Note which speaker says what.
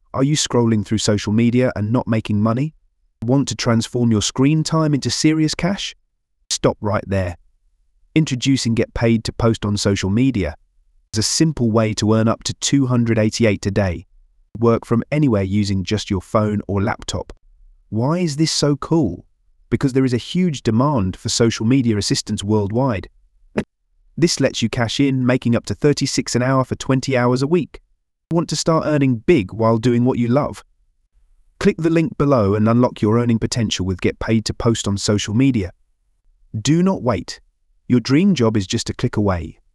Speaker 1: Are you scrolling through social media and not making money? Want to transform your screen time into serious cash? Stop right there. Introducing Get Paid to Post on social media is a simple way to earn up to $288 a day. Work from anywhere using just your phone or laptop. Why is this so cool? Because there is a huge demand for social media assistants worldwide. This lets you cash in, making up to $36 an hour for 20 hours a week. Want to start earning big while doing what you love? Click the link below and unlock your earning potential with Get Paid to Post on social media. Do not wait. Your dream job is just a click away.